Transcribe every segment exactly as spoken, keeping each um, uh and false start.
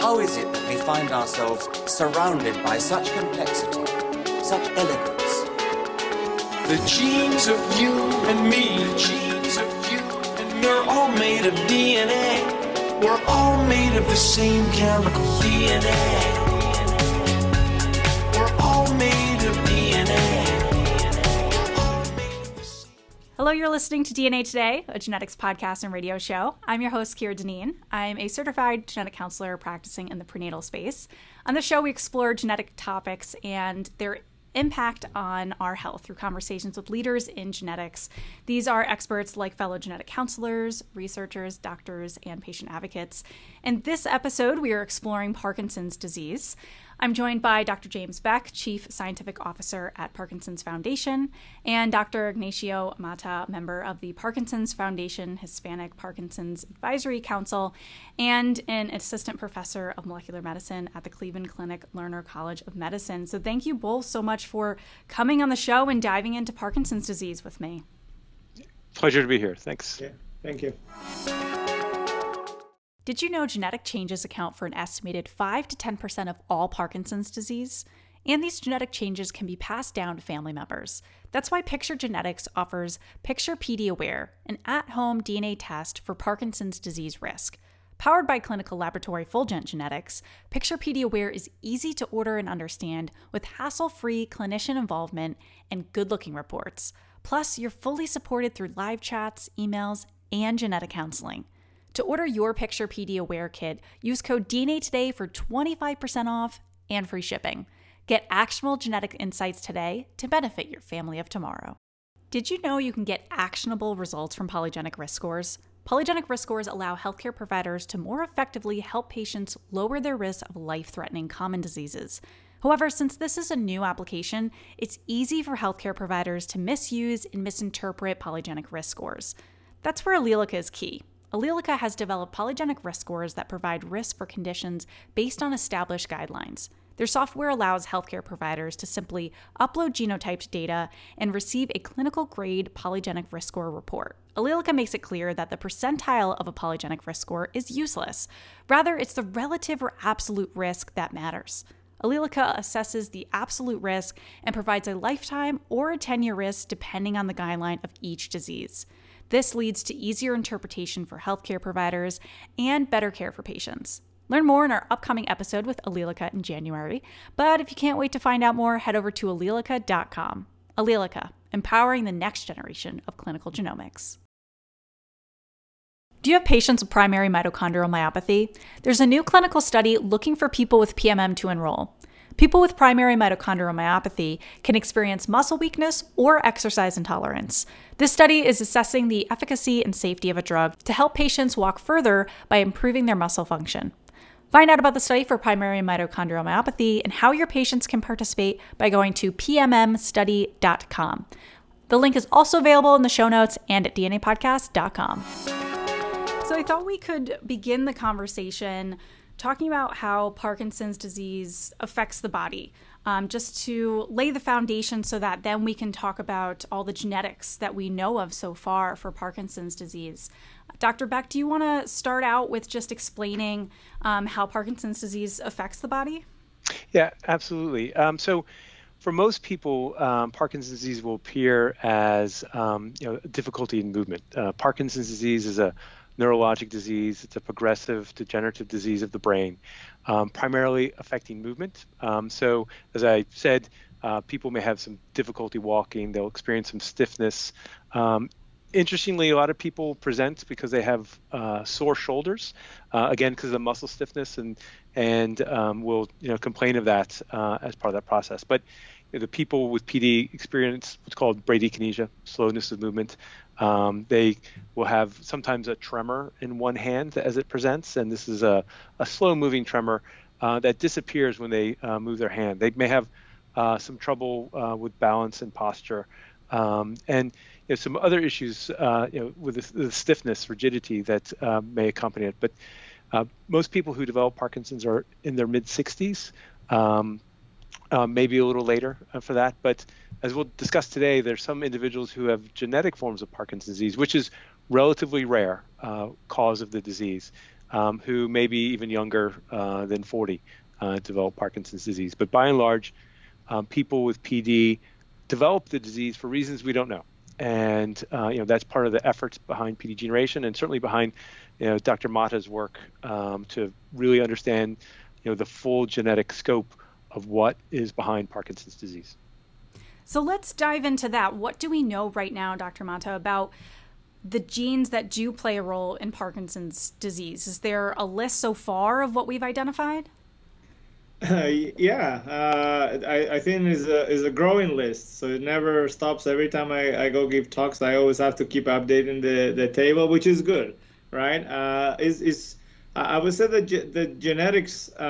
How is it that we find ourselves surrounded by such complexity, such elegance? The genes of you and me, the genes of you and me, we're all made of D N A. We're all made of the same chemical D N A. We're all made of D N A. Hello, you're listening to D N A Today, a genetics podcast and radio show. I'm your host, Kira Deneen. I'm a certified genetic counselor practicing in the prenatal space. On the show, we explore genetic topics and their impact on our health through conversations with leaders in genetics. These are experts like fellow genetic counselors, researchers, doctors, and patient advocates. In this episode, we are exploring Parkinson's disease. I'm joined by Doctor James Beck, Chief Scientific Officer at Parkinson's Foundation, and Doctor Ignacio Mata, member of the Parkinson's Foundation Hispanic Parkinson's Advisory Council, and an assistant professor of molecular medicine at the Cleveland Clinic Lerner College of Medicine. So thank you both so much for coming on the show and diving into Parkinson's disease with me. Pleasure to be here. Thanks. Yeah, thank you. Did you know genetic changes account for an estimated five to ten percent of all Parkinson's disease? And these genetic changes can be passed down to family members. That's why Picture Genetics offers Picture P D Aware, an at-home D N A test for Parkinson's disease risk. Powered by clinical laboratory Fulgent Genetics, Picture P D Aware is easy to order and understand with hassle-free clinician involvement and good-looking reports. Plus, you're fully supported through live chats, emails, and genetic counseling. To order your Picture P D Aware kit, use code D N A Today for twenty-five percent off and free shipping. Get actionable genetic insights today to benefit your family of tomorrow. Did you know you can get actionable results from polygenic risk scores? Polygenic risk scores allow healthcare providers to more effectively help patients lower their risk of life-threatening common diseases. However, since this is a new application, it's easy for healthcare providers to misuse and misinterpret polygenic risk scores. That's where Allelica is key. Allelica has developed polygenic risk scores that provide risk for conditions based on established guidelines. Their software allows healthcare providers to simply upload genotyped data and receive a clinical-grade polygenic risk score report. Allelica makes it clear that the percentile of a polygenic risk score is useless. Rather, it's the relative or absolute risk that matters. Allelica assesses the absolute risk and provides a lifetime or a ten-year risk depending on the guideline of each disease. This leads to easier interpretation for healthcare providers and better care for patients. Learn more in our upcoming episode with Allelica in January, but if you can't wait to find out more, head over to allelica dot com. Allelica, empowering the next generation of clinical genomics. Do you have patients with primary mitochondrial myopathy? There's a new clinical study looking for people with P M M to enroll. People with primary mitochondrial myopathy can experience muscle weakness or exercise intolerance. This study is assessing the efficacy and safety of a drug to help patients walk further by improving their muscle function. Find out about the study for primary mitochondrial myopathy and how your patients can participate by going to p m m study dot com. The link is also available in the show notes and at d n a podcast dot com. So I thought we could begin the conversation talking about how Parkinson's disease affects the body, um, just to lay the foundation so that then we can talk about all the genetics that we know of so far for Parkinson's disease. Doctor Beck, do you want to start out with just explaining um, how Parkinson's disease affects the body? Yeah, absolutely. Um, so for most people, um, Parkinson's disease will appear as um, you know, difficulty in movement. Uh, Parkinson's disease is a neurologic disease. It's a progressive degenerative disease of the brain, um, primarily affecting movement. Um, so as I said, uh, people may have some difficulty walking. They'll experience some stiffness. Um, interestingly, a lot of people present because they have uh, sore shoulders, uh, again, because of the muscle stiffness, and and um, will you know complain of that uh, as part of that process. But you know, the people with P D experience what's called bradykinesia, slowness of movement. Um, they will have sometimes a tremor in one hand as it presents, and this is a, a slow-moving tremor uh, that disappears when they uh, move their hand. They may have uh, some trouble uh, with balance and posture, um, and you know, some other issues uh, you know, with the, the stiffness, rigidity that uh, may accompany it. But uh, most people who develop Parkinson's are in their mid-sixties. Um, Uh, maybe a little later uh, for that. But as we'll discuss today, there's some individuals who have genetic forms of Parkinson's disease, which is relatively rare uh, cause of the disease. um, who may be even younger uh, than forty uh, develop Parkinson's disease. But by and large, um, people with P D develop the disease for reasons we don't know. And uh, you know that's part of the efforts behind P D generation, and certainly behind you know Doctor Mata's work um, to really understand you know the full genetic scope of what is behind Parkinson's disease. So let's dive into that. What do we know right now, Doctor Mata, about the genes that do play a role in Parkinson's disease? Is there a list so far of what we've identified? Uh, yeah, uh, I, I think is a is a growing list, so it never stops. Every time I, I go give talks, I always have to keep updating the, the table, which is good, right? Uh, is is I would say that ge- the genetics uh,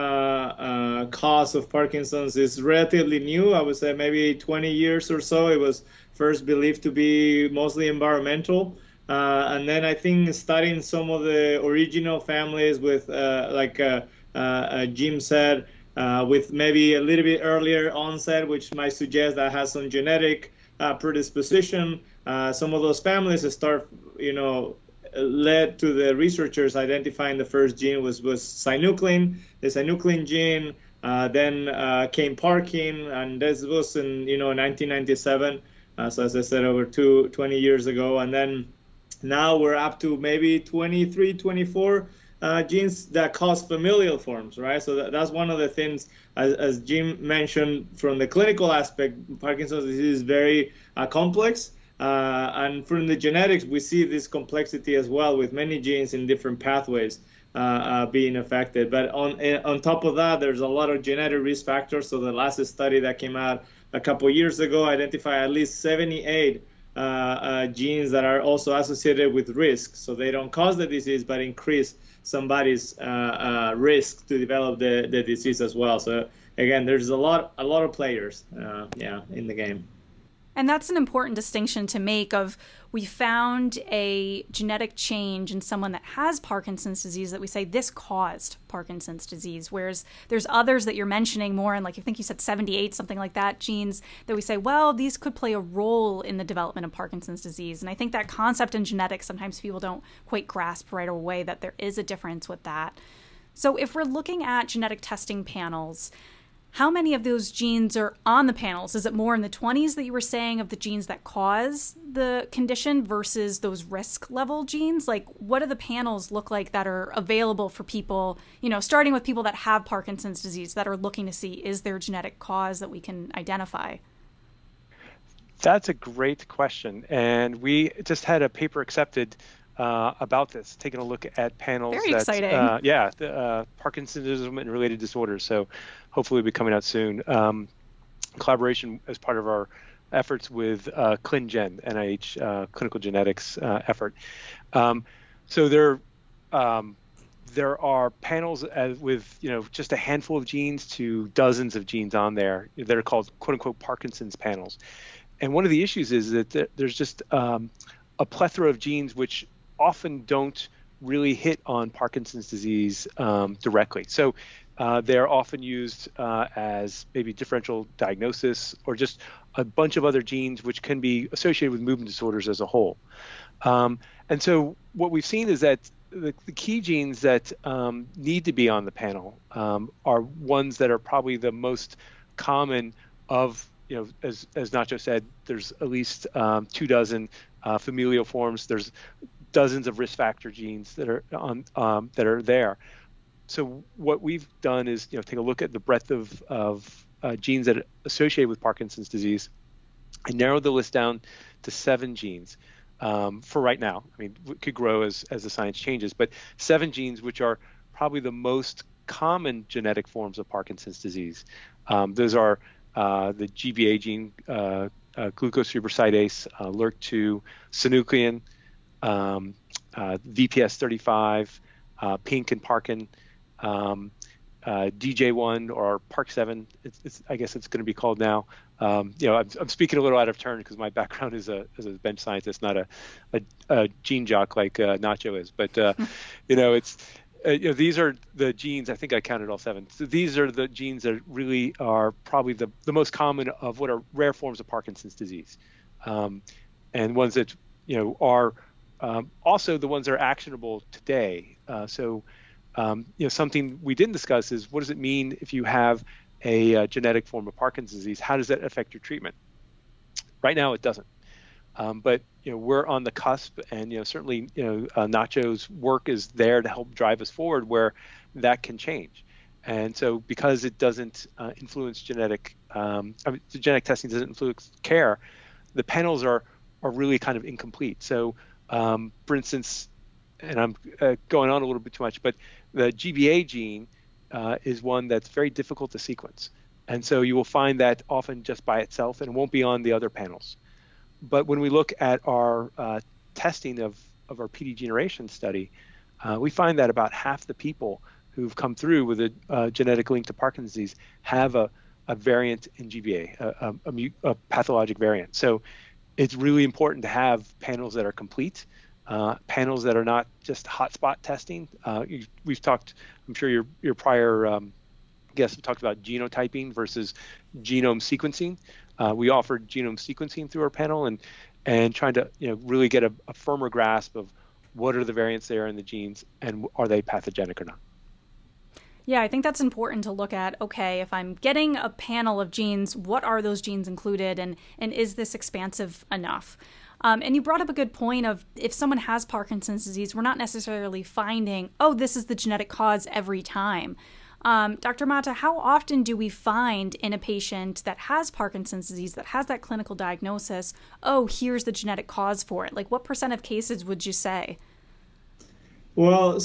uh, cause of Parkinson's is relatively new. I would say maybe twenty years or so. It was first believed to be mostly environmental, uh, and then I think studying some of the original families with, uh, like uh, uh, Jim said. Uh, with maybe a little bit earlier onset, which might suggest that has some genetic uh, predisposition. Uh, some of those families start, you know, led to the researchers identifying the first gene was, was synuclein, the synuclein gene, uh, then uh, came Parkin, and this was in, you know, nineteen ninety-seven. Uh, so as I said, over two, twenty years ago. And then now we're up to maybe twenty-three, twenty-four Uh, genes that cause familial forms, right? So that, that's one of the things, as, as Jim mentioned, from the clinical aspect, Parkinson's disease is very uh, complex. Uh, and from the genetics, we see this complexity as well, with many genes in different pathways uh, uh, being affected. But on on top of that, there's a lot of genetic risk factors. So the last study that came out a couple of years ago identified at least seventy-eight uh, uh, genes that are also associated with risk. So they don't cause the disease, but increase somebody's uh, uh, risk to develop the, the disease as well. So again, there's a lot a lot of players, uh, yeah, in the game. And that's an important distinction to make of, we found a genetic change in someone that has Parkinson's disease that we say this caused Parkinson's disease, whereas there's others that you're mentioning more, and like I think you said seventy-eight, something like that, genes that we say, well, these could play a role in the development of Parkinson's disease. And I think that concept in genetics, sometimes people don't quite grasp right away that there is a difference with that. So if we're looking at genetic testing panels, how many of those genes are on the panels? Is it more in the twenties that you were saying of the genes that cause the condition versus those risk level genes? Like, what do the panels look like that are available for people, you know, starting with people that have Parkinson's disease that are looking to see, is there a genetic cause that we can identify? That's a great question. And we just had a paper accepted Uh, about this, taking a look at panels. Very that, exciting. Uh, yeah, the, uh, Parkinsonism and related disorders. So hopefully it'll be coming out soon. Um, collaboration as part of our efforts with uh, ClinGen, N I H uh, clinical genetics uh, effort. Um, so there, um, there are panels as with you know just a handful of genes to dozens of genes on there that are called "quote unquote" Parkinson's panels. And one of the issues is that there's just um, a plethora of genes which often don't really hit on Parkinson's disease um, directly. So uh, they're often used uh, as maybe differential diagnosis or just a bunch of other genes which can be associated with movement disorders as a whole. Um, and so what we've seen is that the, the key genes that um, need to be on the panel um, are ones that are probably the most common of, you know, as, as Nacho said, there's at least um, two dozen uh, familial forms. There's dozens of risk factor genes that are on um, that are there. So what we've done is, you know, take a look at the breadth of of uh, genes that are associated with Parkinson's disease, and narrow the list down to seven genes um, for right now. I mean, it could grow as as the science changes, but seven genes which are probably the most common genetic forms of Parkinson's disease. Um, those are uh, the G B A gene, uh, uh, glucocerebrosidase, uh, L R C two, synuclein, Um, uh, V P S thirty-five, uh, Pink and Parkin, um, uh, D J one or Park seven. It's, it's, I guess it's going to be called now. Um, you know, I'm, I'm speaking a little out of turn because my background is a as a bench scientist, not a, a, a gene jock like uh, Nacho is. But uh, you know, it's uh, you know these are the genes. I think I counted all seven. So these are the genes that really are probably the the most common of what are rare forms of Parkinson's disease, um, and ones that you know are Um, also, the ones that are actionable today. Uh, so Um, you know, something we didn't discuss is what does it mean if you have a uh, genetic form of Parkinson's disease? How does that affect your treatment? Right now, it doesn't. Um, but you know, we're on the cusp, and you know, certainly, you know, uh, Nacho's work is there to help drive us forward where that can change. And so, because it doesn't uh, influence genetic, um, I mean, genetic testing doesn't influence care, the panels are are really kind of incomplete. So, um, for instance, and I'm uh, going on a little bit too much, but the G B A gene uh, is one that's very difficult to sequence, and so you will find that often just by itself, and it won't be on the other panels. But when we look at our uh, testing of, of our P D generation study, uh, we find that about half the people who've come through with a uh, genetic link to Parkinson's disease have a, a variant in G B A, a, a, a, a pathologic variant. So it's really important to have panels that are complete, uh, panels that are not just hotspot testing. Uh, you, we've talked, I'm sure your, your prior um, guests have talked about genotyping versus genome sequencing. Uh, we offered genome sequencing through our panel, and and trying to you know really get a, a firmer grasp of what are the variants there in the genes, and are they pathogenic or not. Yeah, I think that's important to look at. Okay, if I'm getting a panel of genes, what are those genes included, and and is this expansive enough? Um, and you brought up a good point of if someone has Parkinson's disease, we're not necessarily finding, oh, this is the genetic cause every time. Um, Doctor Mata, how often do we find in a patient that has Parkinson's disease, that has that clinical diagnosis, oh, here's the genetic cause for it? Like, what percent of cases would you say? Well,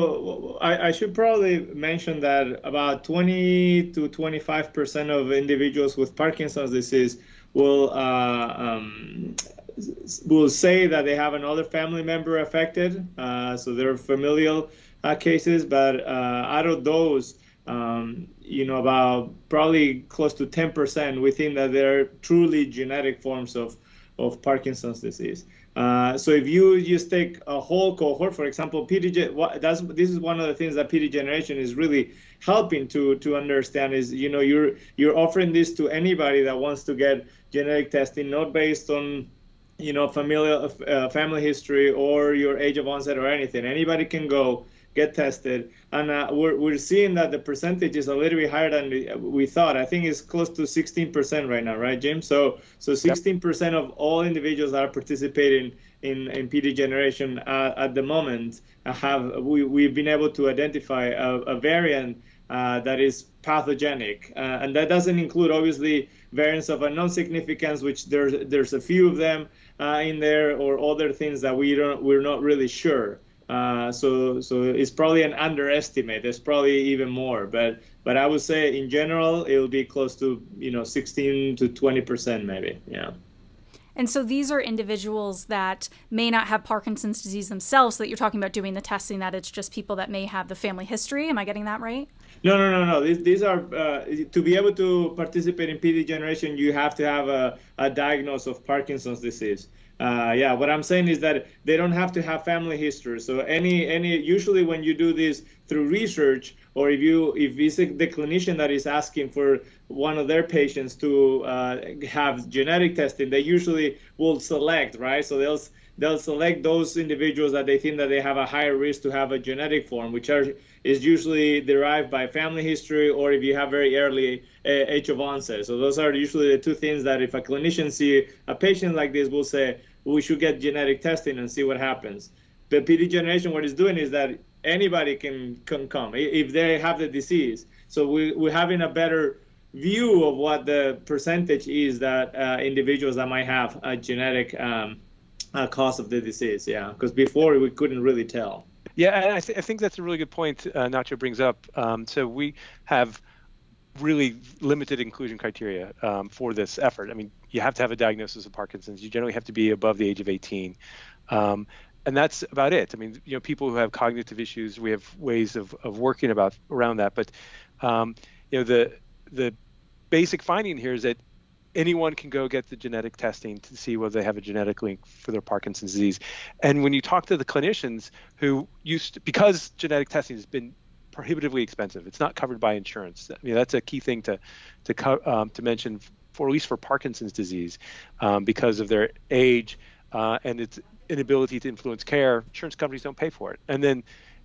so I, I should probably mention that about twenty to twenty-five percent of individuals with Parkinson's disease will uh, um, will say that they have another family member affected. Uh, so they're familial uh, cases, but uh, out of those, Um, you know, about probably close to ten percent, we think that they're truly genetic forms of, of Parkinson's disease. Uh, so if you just take a whole cohort, for example, P D G, that's this is one of the things that P D generation is really helping to to understand is, you know, you're you're offering this to anybody that wants to get genetic testing, not based on, you know, familial uh, family history or your age of onset or anything. Anybody can go get tested, and uh, we're, we're seeing that the percentage is a little bit higher than we thought. I think it's close to sixteen percent right now, right, Jim? So so sixteen percent of all individuals that are participating in, in P D generation uh, at the moment have we, we've been able to identify a, a variant uh, that is pathogenic, uh, and that doesn't include obviously variants of unknown significance, which there's there's a few of them uh, in there, or other things that we don't we're not really sure. Uh, so, so it's probably an underestimate. There's probably even more, but but I would say in general it will be close to you know sixteen to twenty percent maybe. Yeah. And so these are individuals that may not have Parkinson's disease themselves. So that you're talking about doing the testing, that it's just people that may have the family history. Am I getting that right? No, no, no, no. These, these are uh, to be able to participate in P D generation, you have to have a, a diagnosis of Parkinson's disease. Uh, yeah, what I'm saying is that they don't have to have family history. So any any usually when you do this through research, or if you if it's the clinician that is asking for one of their patients to uh, have genetic testing, they usually will select, right? So they'll they'll select those individuals that they think that they have a higher risk to have a genetic form, which are is usually derived by family history, or if you have very early uh, age of onset. So those are usually the two things that if a clinician see a patient like this, will say, we should get genetic testing and see what happens. The P D generation, what it's doing is that anybody can, can come if they have the disease. So we, we're having a better view of what the percentage is that uh, individuals that might have a genetic um, uh, cause of the disease. Yeah, because before we couldn't really tell. Yeah, and I, th- I think that's a really good point uh, Nacho brings up. Um, so we have really limited inclusion criteria um, for this effort. I mean, you have to have a diagnosis of Parkinson's. You generally have to be above the age of eighteen. Um, and that's about it. I mean, you know, people who have cognitive issues, we have ways of, of working about around that. But, um, you know, the the basic finding here is that anyone can go get the genetic testing to see whether they have a genetic link for their Parkinson's disease. And when you talk to the clinicians who used to, because genetic testing has been prohibitively expensive, it's not covered by insurance. I mean, that's a key thing to to co- um, to mention for at least for Parkinson's disease, um, because of their age uh, and its inability to influence care. Insurance companies don't pay for it. And then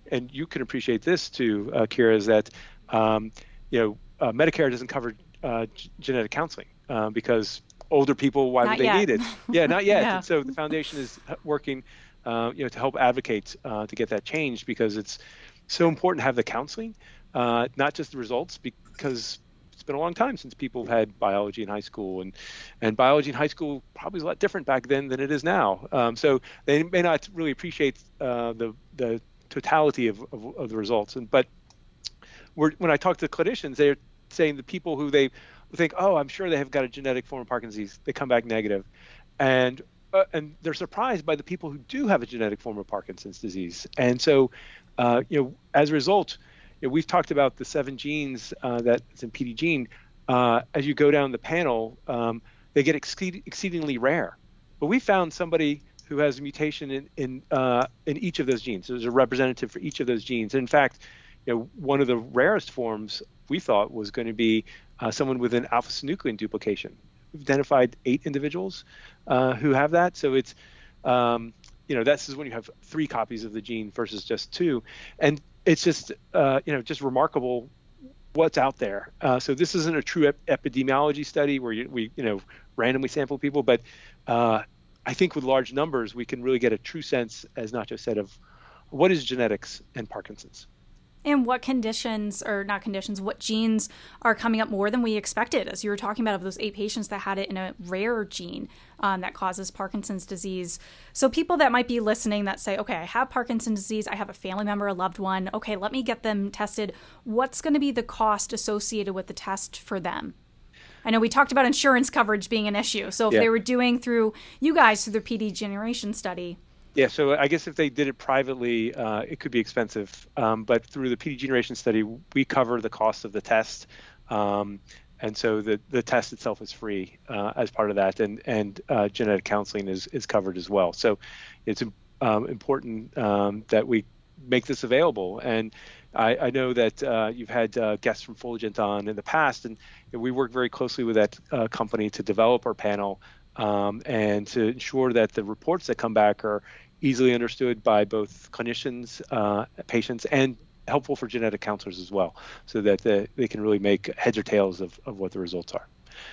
and you can appreciate this too, uh, Kira, is that um, you know uh, Medicare doesn't cover uh, g- genetic counseling uh, because older people, why Not would they yet. need it? Yeah, not yet. Yeah. And so the foundation is working, uh, you know, to help advocate uh, to get that changed, because it's so important to have the counseling, uh, not just the results, because it's been a long time since people have had biology in high school, and and biology in high school probably was a lot different back then than it is now. Um, so they may not really appreciate uh, the the totality of, of, of the results. And but we're, when I talk to clinicians, they're saying the people who they think, oh, I'm sure they have got a genetic form of Parkinson's disease, they come back negative, and uh, and they're surprised by the people who do have a genetic form of Parkinson's disease. And so, uh, you know, as a result, you know, we've talked about the seven genes uh, that's in P D gene. Uh, as you go down the panel, um, they get exceed- exceedingly rare. But we found somebody who has a mutation in in, uh, in each of those genes. So there's a representative for each of those genes. And in fact, you know, one of the rarest forms we thought was going to be uh, someone with an alpha-synuclein duplication. We've identified eight individuals uh, who have that. So it's um, you know, this is when you have three copies of the gene versus just two, and it's just, uh, you know, just remarkable what's out there. Uh, so this isn't a true ep- epidemiology study where you, we, you know, randomly sample people, but uh, I think with large numbers, we can really get a true sense, as Nacho said, of what is genetics and Parkinson's. And what conditions, or not conditions, what genes are coming up more than we expected? As you were talking about, of those eight patients that had it in a rare gene um, that causes Parkinson's disease. So people that might be listening that say, okay, I have Parkinson's disease, I have a family member, a loved one, okay, let me get them tested. What's going to be the cost associated with the test for them? I know we talked about insurance coverage being an issue. So if Yeah. they were doing through you guys, through the P D generation study. Yeah, so I guess if they did it privately, uh, it could be expensive. Um, but through the P D generation study, we cover the cost of the test. Um, and so the, the test itself is free uh, as part of that. And, and uh, genetic counseling is, is covered as well. So it's um, important um, that we make this available. And I, I know that uh, you've had uh, guests from Fulgent on in the past, and we work very closely with that uh, company to develop our panel um, and to ensure that the reports that come back are easily understood by both clinicians, uh, patients, and helpful for genetic counselors as well, so that the, they can really make heads or tails of, of what the results are.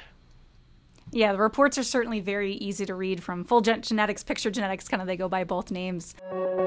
Yeah, the reports are certainly very easy to read from Fulgent Genetics, Picture Genetics, kind of they go by both names.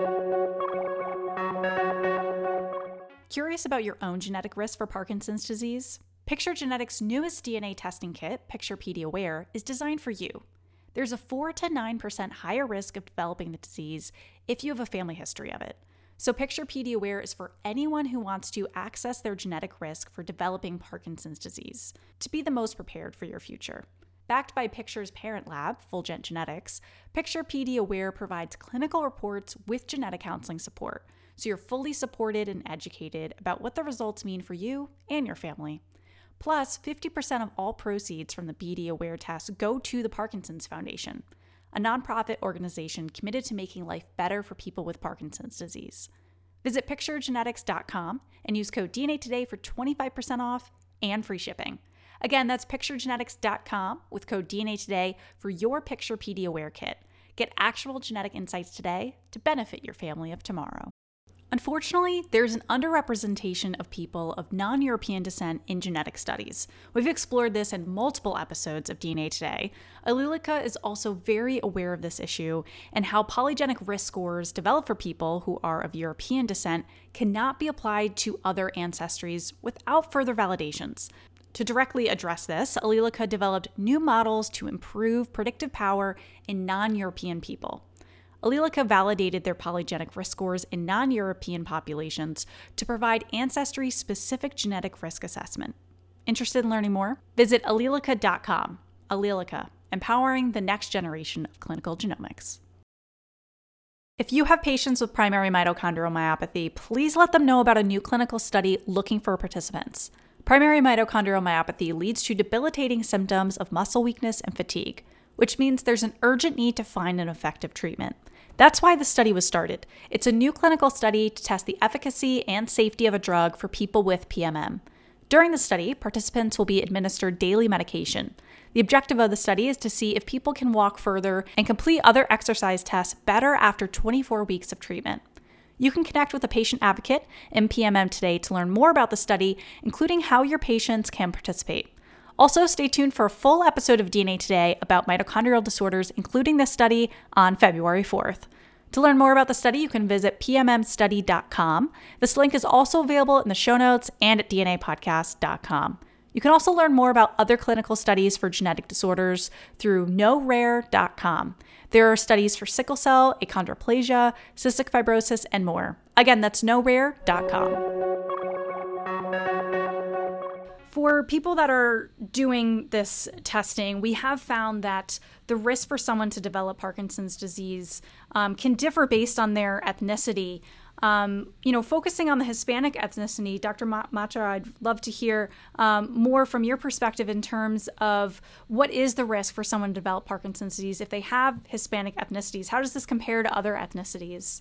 Curious about your own genetic risk for Parkinson's disease? Picture Genetics' newest D N A testing kit, Picture P D Aware, is designed for you. There's a four to nine percent higher risk of developing the disease if you have a family history of it. So Picture P D Aware is for anyone who wants to access their genetic risk for developing Parkinson's disease to be the most prepared for your future. Backed by Picture's parent lab, Fulgent Genetics, Picture P D Aware provides clinical reports with genetic counseling support, so you're fully supported and educated about what the results mean for you and your family. Plus, fifty percent of all proceeds from the P D Aware test go to the Parkinson's Foundation, a nonprofit organization committed to making life better for people with Parkinson's disease. Visit picture genetics dot com and use code D N A Today for twenty-five percent off and free shipping. Again, that's picture genetics dot com with code D N A Today for your Picture P D Aware kit. Get actual genetic insights today to benefit your family of tomorrow. Unfortunately, there's an underrepresentation of people of non-European descent in genetic studies. We've explored this in multiple episodes of D N A Today. Allelica is also very aware of this issue and how polygenic risk scores developed for people who are of European descent cannot be applied to other ancestries without further validations. To directly address this, Allelica developed new models to improve predictive power in non-European people. Allelica validated their polygenic risk scores in non-European populations to provide ancestry-specific genetic risk assessment. Interested in learning more? Visit allelica dot com. Allelica, empowering the next generation of clinical genomics. If you have patients with primary mitochondrial myopathy, please let them know about a new clinical study looking for participants. Primary mitochondrial myopathy leads to debilitating symptoms of muscle weakness and fatigue, which means there's an urgent need to find an effective treatment. That's why the study was started. It's a new clinical study to test the efficacy and safety of a drug for people with P M M. During the study, participants will be administered daily medication. The objective of the study is to see if people can walk further and complete other exercise tests better after twenty-four weeks of treatment. You can connect with a patient advocate in P M M today to learn more about the study, including how your patients can participate. Also, stay tuned for a full episode of D N A Today about mitochondrial disorders, including this study, on February fourth. To learn more about the study, you can visit p m m study dot com. This link is also available in the show notes and at d n a podcast dot com. You can also learn more about other clinical studies for genetic disorders through know rare dot com. There are studies for sickle cell, achondroplasia, cystic fibrosis, and more. Again, that's know rare dot com. For people that are doing this testing, we have found that the risk for someone to develop Parkinson's disease um, can differ based on their ethnicity. Um, you know, focusing on the Hispanic ethnicity, Doctor Macha, I'd love to hear um, more from your perspective in terms of what is the risk for someone to develop Parkinson's disease if they have Hispanic ethnicities. How does this compare to other ethnicities?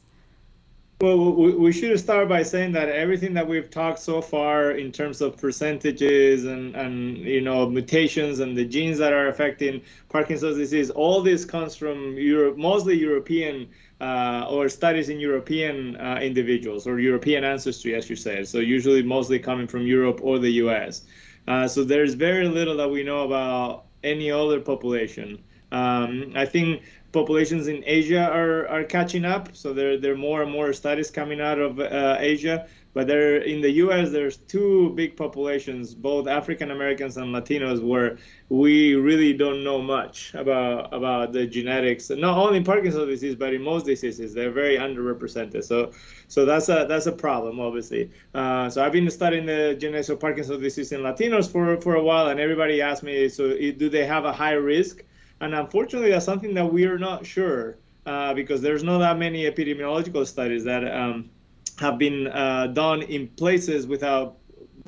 Well, we should start by saying that everything that we've talked so far in terms of percentages and, and you know, mutations and the genes that are affecting Parkinson's disease, all this comes from Europe, mostly European uh, or studies in European uh, individuals or European ancestry, as you said. So usually mostly coming from Europe or the U S. Uh, so there's very little that we know about any other population. Um, I think populations in Asia are, are catching up. So there, there are more and more studies coming out of uh, Asia. But there, in the U S, there's two big populations, both African Americans and Latinos, where we really don't know much about about the genetics. Not only in Parkinson's disease, but in most diseases, they're very underrepresented. So, so that's a that's a problem, obviously. Uh, so I've been studying the genetics of Parkinson's disease in Latinos for for a while, and everybody asks me, so do they have a high risk? And unfortunately, that's something that we are not sure uh, because there's not that many epidemiological studies that um, have been uh, done in places without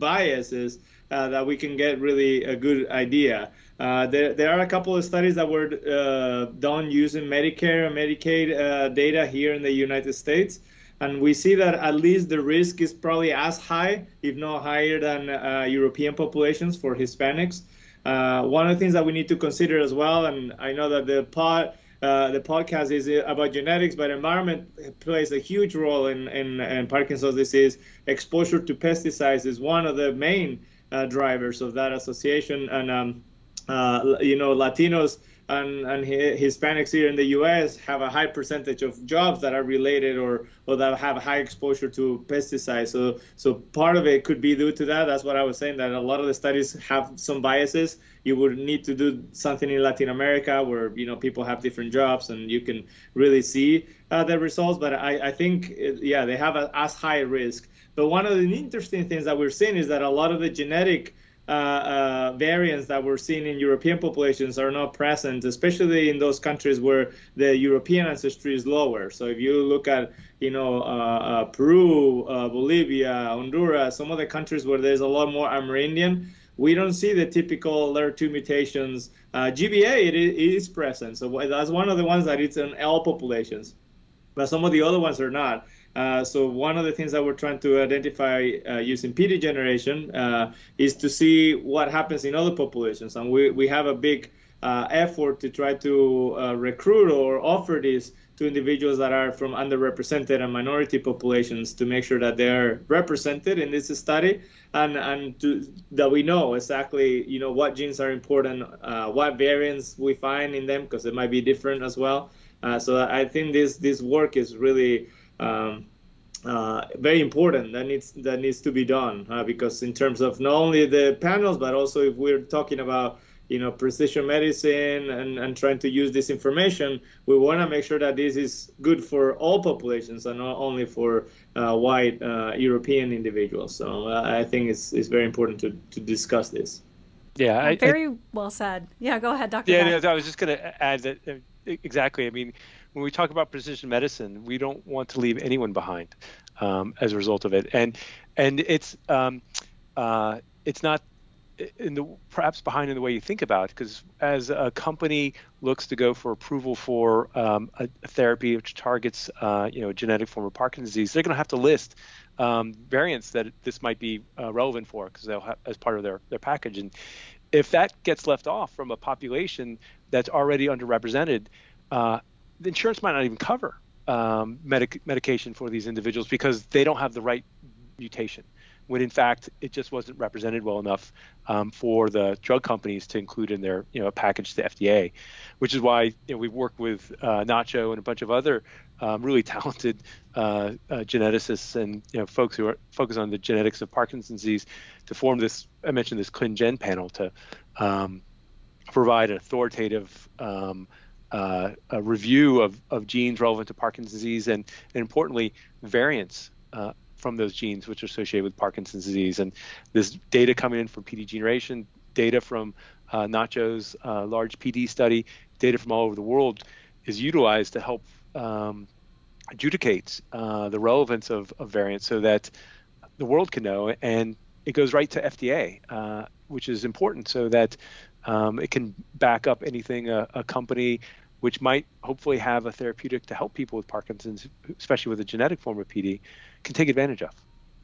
biases uh, that we can get really a good idea. Uh, there, there are a couple of studies that were uh, done using Medicare and Medicaid uh, data here in the United States. And we see that at least the risk is probably as high, if not higher than uh, European populations for Hispanics. Uh, one of the things that we need to consider as well, and I know that the pod, uh, the podcast is about genetics, but environment plays a huge role in, in, in Parkinson's disease. Exposure to pesticides is one of the main uh, drivers of that association. And, um, uh, you know, Latinos and, and Hispanics here in the U S have a high percentage of jobs that are related or, or that have high exposure to pesticides. So, so part of it could be due to that. That's what I was saying, that a lot of the studies have some biases. You would need to do something in Latin America where, you know, people have different jobs and you can really see uh, the results. But I, I think, yeah, they have a, as high risk. But one of the interesting things that we're seeing is that a lot of the genetic Uh, uh, variants that we're seeing in European populations are not present, especially in those countries where the European ancestry is lower. So if you look at, you know, uh, uh, Peru, uh, Bolivia, Honduras, some of the countries where there's a lot more Amerindian, we don't see the typical L E R two mutations. Uh, G B A, it is, it is present. So that's one of the ones that it's in all populations, but some of the other ones are not. Uh, so one of the things that we're trying to identify uh, using P D generation uh, is to see what happens in other populations. And we, we have a big uh, effort to try to uh, recruit or offer this to individuals that are from underrepresented and minority populations to make sure that they're represented in this study and, and to, that we know exactly, you know, what genes are important, uh, what variants we find in them, because it might be different as well. Uh, so I think this, this work is really Um, uh, very important that needs that needs to be done uh, because in terms of not only the panels, but also if we're talking about, you know, precision medicine and, and trying to use this information, we want to make sure that this is good for all populations and not only for uh, white uh, European individuals. So uh, I think it's it's very important to, to discuss this. Yeah, I, very I, well said. Yeah, go ahead, Doctor Yeah, no, I was just going to add that uh, exactly. I mean, when we talk about precision medicine, we don't want to leave anyone behind um, as a result of it, and and it's um, uh, it's not in the perhaps behind in the way you think about it, because as a company looks to go for approval for um, a, a therapy which targets uh, you know a genetic form of Parkinson's disease, they're going to have to list um, variants that this might be uh, relevant for, because they'll have as part of their their package, and if that gets left off from a population that's already underrepresented, uh, the insurance might not even cover um, medic- medication for these individuals because they don't have the right mutation, when in fact it just wasn't represented well enough um, for the drug companies to include in their you know package to the F D A, which is why you know, we've worked with uh, Nacho and a bunch of other um, really talented uh, uh, geneticists and you know folks who are focused on the genetics of Parkinson's disease to form this. I mentioned this ClinGen panel to um, provide an authoritative um, uh, a review of, of genes relevant to Parkinson's disease and, and importantly variants uh, from those genes which are associated with Parkinson's disease. And this data coming in from P D Generation, data from uh, Nacho's uh, large P D study, data from all over the world is utilized to help um, adjudicate uh, the relevance of, of variants so that the world can know, and it goes right to F D A, uh, which is important so that um, it can back up anything a, a company which might hopefully have a therapeutic to help people with Parkinson's, especially with a genetic form of P D, can take advantage of.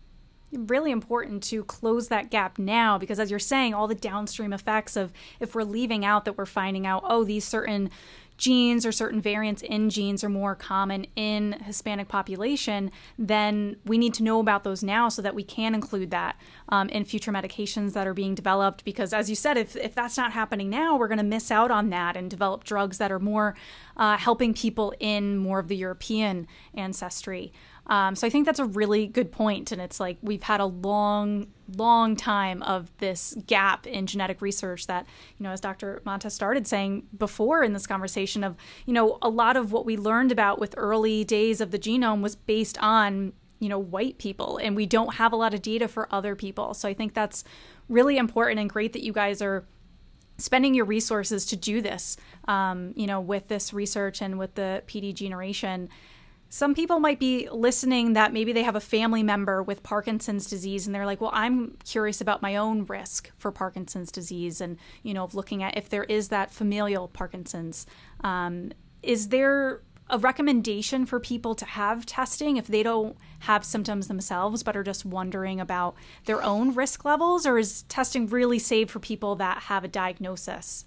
Really important to close that gap now, because as you're saying, all the downstream effects of if we're leaving out that we're finding out, oh, these certain genes or certain variants in genes are more common in Hispanic population, then we need to know about those now so that we can include that um, in future medications that are being developed. Because as you said, if, if that's not happening now, we're going to miss out on that and develop drugs that are more uh, helping people in more of the European ancestry. Um, so I think that's a really good point. And it's like we've had a long, long time of this gap in genetic research that, you know, as Doctor Mata started saying before in this conversation of, you know, a lot of what we learned about with early days of the genome was based on, you know, white people, and we don't have a lot of data for other people. So I think that's really important and great that you guys are spending your resources to do this, um, you know, with this research and with the P D Generation. Some people might be listening that maybe they have a family member with Parkinson's disease and they're like, well, I'm curious about my own risk for Parkinson's disease and, you know, looking at if there is that familial Parkinson's. Um, is there a recommendation for people to have testing if they don't have symptoms themselves but are just wondering about their own risk levels, or is testing really safe for people that have a diagnosis?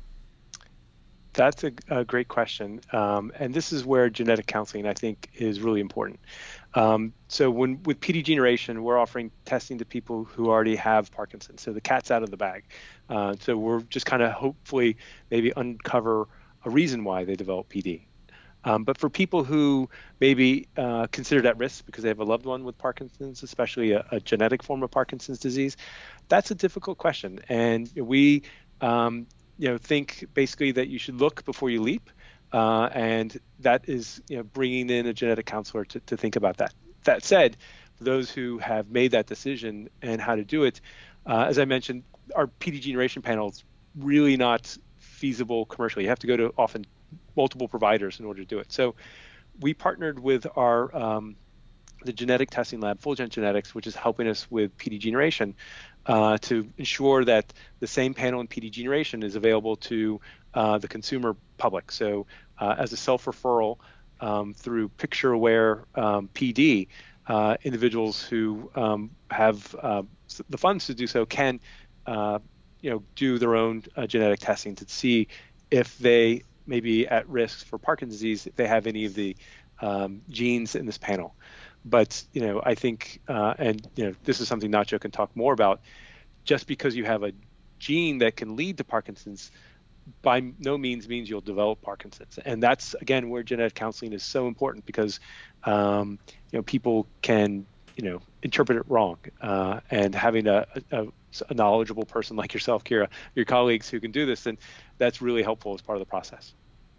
That's a, a great question. Um, and this is where genetic counseling, I think, is really important. Um, so when with P D Generation, we're offering testing to people who already have Parkinson's. So the cat's out of the bag. Uh, so we're just kind of hopefully maybe uncover a reason why they develop P D. Um, but for people who maybe uh, considered at risk because they have a loved one with Parkinson's, especially a, a genetic form of Parkinson's disease, that's a difficult question. And we um, you know, think basically that you should look before you leap, uh, and that is, you know, bringing in a genetic counselor to, to think about that. That said, for those who have made that decision and how to do it, uh, as I mentioned, our P D Generation panel is really not feasible commercially. You have to go to often multiple providers in order to do it. So we partnered with our um, the genetic testing lab, Fulgent Genetics, which is helping us with P D Generation, uh, to ensure that the same panel in P D Generation is available to uh, the consumer public. So uh, as a self-referral um, through Picture-Aware um, P D, uh, individuals who um, have uh, the funds to do so can uh, you know, do their own uh, genetic testing to see if they may be at risk for Parkinson's disease, if they have any of the um, genes in this panel. But, you know, I think, uh, and, you know, this is something Nacho can talk more about, just because you have a gene that can lead to Parkinson's, by no means means you'll develop Parkinson's. And that's, again, where genetic counseling is so important, because, um, you know, people can, you know, interpret it wrong. Uh, and having a, a, a knowledgeable person like yourself, Kira, your colleagues who can do this, and that's really helpful as part of the process.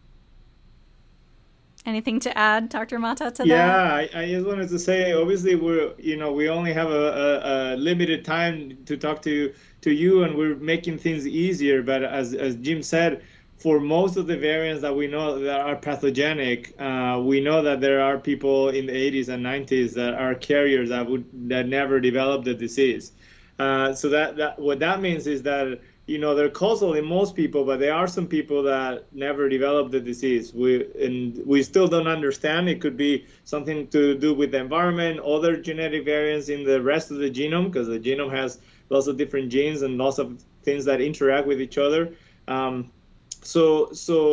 Anything to add, Doctor Mata, to yeah, that? Yeah, I, I just wanted to say, obviously, we're, you know, we only have a, a, a limited time to talk to to you, and we're making things easier. But as as Jim said, for most of the variants that we know that are pathogenic, uh, we know that there are people in the eighties and nineties that are carriers that would that never develop the disease. Uh, so that that what that means is that, you know, they're causal in most people, but there are some people that never develop the disease. We and we still don't understand. It could be something to do with the environment, other genetic variants in the rest of the genome, because the genome has lots of different genes and lots of things that interact with each other. Um, so so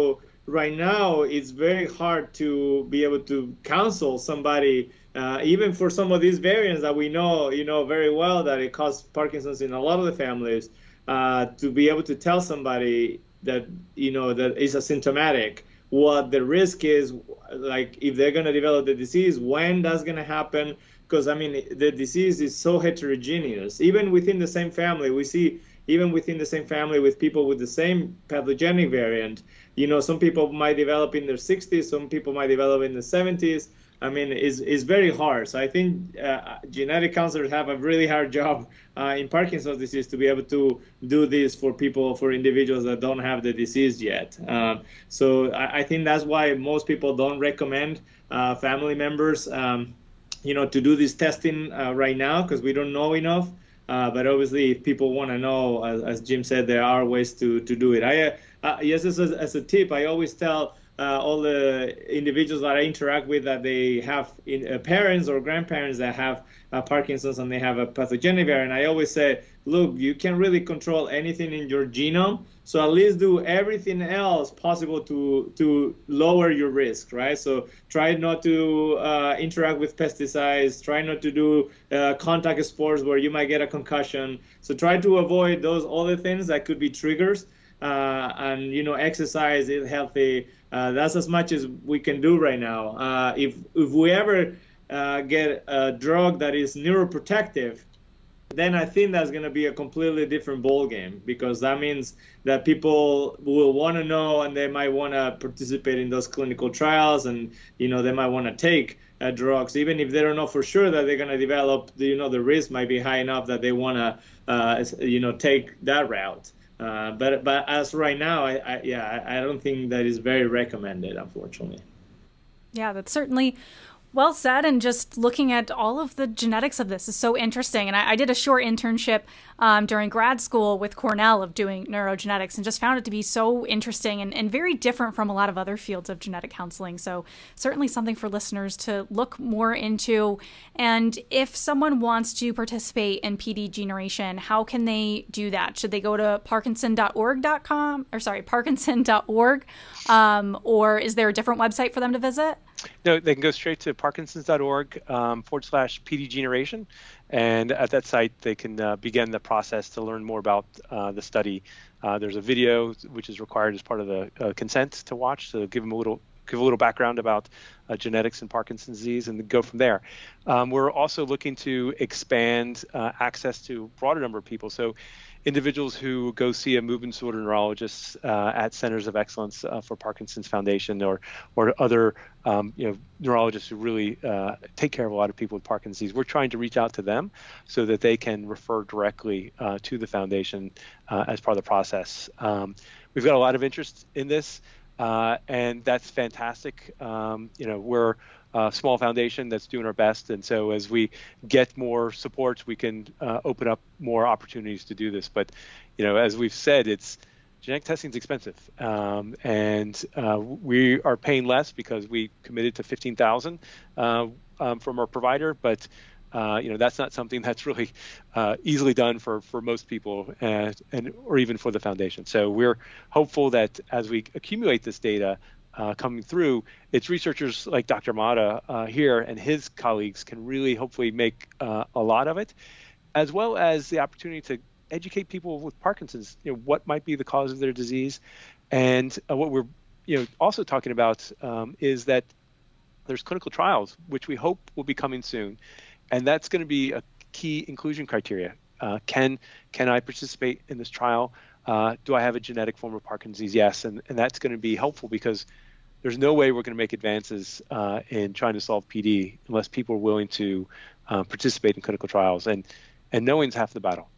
right now it's very hard to be able to counsel somebody, uh, even for some of these variants that we know, you know, very well that it causes Parkinson's in a lot of the families, uh, to be able to tell somebody that, you know, that is asymptomatic, what the risk is, like if they're going to develop the disease, when that's going to happen. Because, I mean, the disease is so heterogeneous. Even within the same family, we see, even within the same family with people with the same pathogenic variant, you know, some people might develop in their sixties, some people might develop in the seventies. I mean, it's, it's very hard. So I think uh, genetic counselors have a really hard job uh, in Parkinson's disease to be able to do this for people, for individuals that don't have the disease yet. Um, so I, I think that's why most people don't recommend uh, family members um, you know, to do this testing uh, right now, because we don't know enough. Uh, but obviously, if people want to know, as, as Jim said, there are ways to, to do it. I uh, yes, as a, as a tip, I always tell uh, all the individuals that I interact with that they have in, uh, parents or grandparents that have uh, Parkinson's and they have a pathogenic variant. I always say, look, you can't really control anything in your genome, so at least do everything else possible to to lower your risk, right? So try not to uh, interact with pesticides, try not to do uh, contact sports where you might get a concussion. So try to avoid those other things that could be triggers, uh, and, you know, exercise, eat healthy. Uh, that's as much as we can do right now. Uh, if, if we ever uh, get a drug that is neuroprotective, then I think that's going to be a completely different ball game, because that means that people will want to know and they might want to participate in those clinical trials, and, you know, they might want to take uh, drugs, even if they don't know for sure that they're going to develop, you know, the risk might be high enough that they want to, uh, you know, take that route. Uh, but but as right now, I, I yeah, I don't think that is very recommended, unfortunately. Yeah, that's certainly well said. And just looking at all of the genetics of this is so interesting. And I, I did a short internship um, during grad school with Cornell of doing neurogenetics, and just found it to be so interesting and, and very different from a lot of other fields of genetic counseling. So certainly something for listeners to look more into. And if someone wants to participate in P D generation, how can they do that? Should they go to parkinson dot org dot com or sorry, parkinson dot org? Um, or is there a different website for them to visit? No, they can go straight to parkinsons dot org um, forward slash P D generation. And at that site, they can uh, begin the process to learn more about uh, the study. Uh, there's a video which is required as part of the uh, consent to watch, so give them a little give a little background about uh, genetics and Parkinson's disease, and go from there. Um, we're also looking to expand uh, access to a broader number of people. So individuals who go see a movement disorder neurologist uh, at Centers of Excellence uh, for Parkinson's Foundation, or or other um, you know neurologists who really uh, take care of a lot of people with Parkinson's disease, we're trying to reach out to them so that they can refer directly uh, to the foundation uh, as part of the process. Um, we've got a lot of interest in this, uh, and that's fantastic. Um, you know, we're a small foundation that's doing our best, and so as we get more support, we can uh, open up more opportunities to do this. But, you know, as we've said, it's genetic testing is expensive, um, and uh, we are paying less because we committed to fifteen thousand dollars uh, um, from our provider. But uh, you know, that's not something that's really uh, easily done for for most people, and, and or even for the foundation. So we're hopeful that as we accumulate this data Uh, coming through, it's researchers like Doctor Mata uh, here and his colleagues can really hopefully make uh, a lot of it, as well as the opportunity to educate people with Parkinson's, you know, what might be the cause of their disease. And uh, what we're you know, also talking about um, is that there's clinical trials, which we hope will be coming soon. And that's going to be a key inclusion criteria. Uh, can can I participate in this trial? Uh, do I have a genetic form of Parkinson's disease? Yes, and, and that's going to be helpful, because there's no way we're going to make advances uh, in trying to solve P D unless people are willing to uh, participate in clinical trials, and and knowing's half the battle.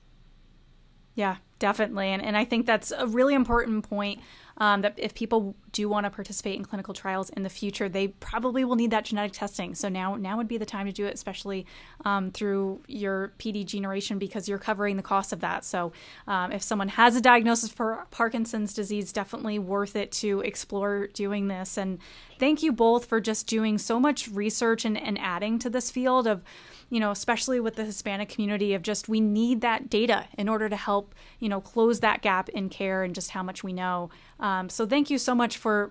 Yeah, definitely. And and I think that's a really important point, um, that if people do want to participate in clinical trials in the future, they probably will need that genetic testing. So now now would be the time to do it, especially um, through your P D generation, because you're covering the cost of that. So um, if someone has a diagnosis for Parkinson's disease, definitely worth it to explore doing this. And thank you both for just doing so much research and, and adding to this field of, you know, especially with the Hispanic community, of just, we need that data in order to help, you know, close that gap in care and just how much we know. Um, so thank you so much for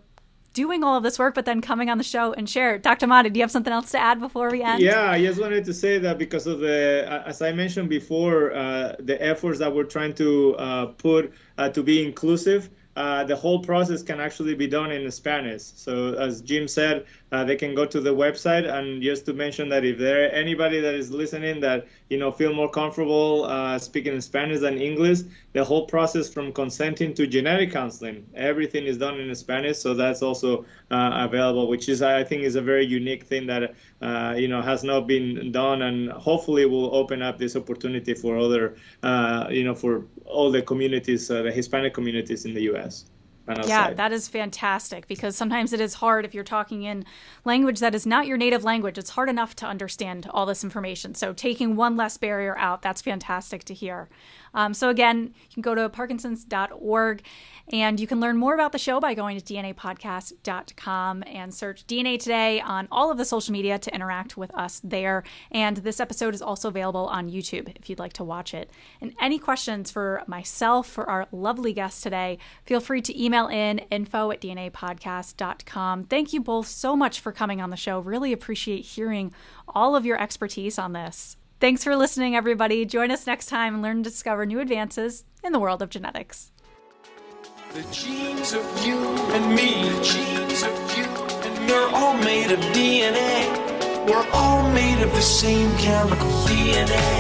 doing all of this work, but then coming on the show and share. Doctor Ahmadi, do you have something else to add before we end? Yeah, I just wanted to say that because of the, as I mentioned before, uh, the efforts that we're trying to uh, put uh, to be inclusive, uh, the whole process can actually be done in Spanish. So as Jim said, uh, they can go to the website, and just to mention that if there are anybody that is listening that, you know, feel more comfortable uh, speaking in Spanish than English, the whole process from consenting to genetic counseling, everything is done in Spanish. So that's also uh, available, which is, I think, is a very unique thing that, uh, you know, has not been done, and hopefully will open up this opportunity for other, uh, you know, for all the communities, uh, the Hispanic communities in the U S Yeah, that is fantastic, because sometimes it is hard if you're talking in language that is not your native language. It's hard enough to understand all this information. So taking one less barrier out, that's fantastic to hear. Um, so again, you can go to parkinsons dot org, and you can learn more about the show by going to D N A podcast dot com and search D N A Today on all of the social media to interact with us there. And this episode is also available on YouTube if you'd like to watch it. And any questions for myself, for our lovely guest today, feel free to email in info at D N A podcast dot com. Thank you both so much for coming on the show. Really appreciate hearing all of your expertise on this. Thanks for listening, everybody. Join us next time and learn to discover new advances in the world of genetics. The genes of you and me, the genes of you and me are all made of D N A. We're all made of the same chemical D N A.